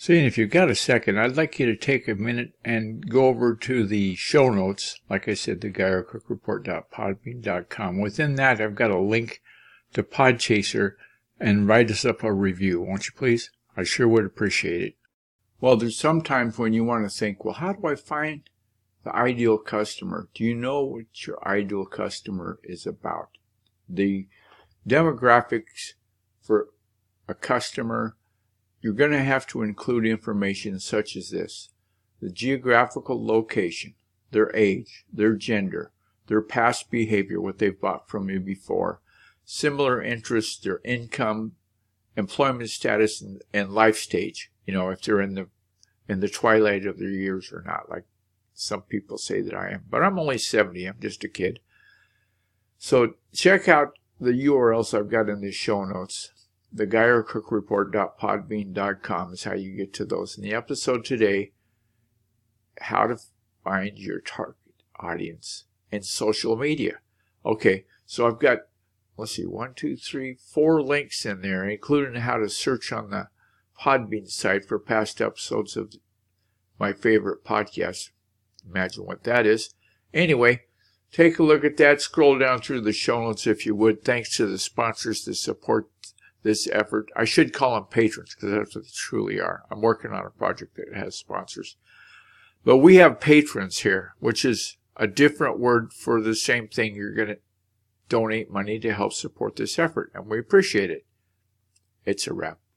See, if you've got a second, I'd like you to take a minute and go over to the show notes. Like I said, the GuyRCookReport.podbean.com. Within that, I've got a link to Podchaser, and write us up a review, won't you please? I sure would appreciate it. Well, there's sometimes when you want to think, well, how do I find the ideal customer? Do you know what your ideal customer is about? The demographics for a customer, you're going to have to include information such as this: the geographical location, their age, their gender, their past behavior, what they've bought from you before, similar interests, their income, employment status, and life stage. You know, if they're in the twilight of their years or not, like some people say that I am. But I'm only 70. I'm just a kid. So check out the URLs I've got in the show notes. The GuyRCookReport.podbean.com is how you get to those. In the episode today, how to find your target audience in social media. Okay, so I've got, let's see, 4 links in there, including how to search on the Podbean site for past episodes of my favorite podcast. Imagine what that is. Anyway, take a look at that. Scroll down through the show notes if you would. Thanks to the sponsors that support this effort. I should call them patrons because that's what they truly are. I'm working on a project that has sponsors. But we have patrons here, which is a different word for the same thing. You're going to donate money to help support this effort, and we appreciate it. It's a wrap.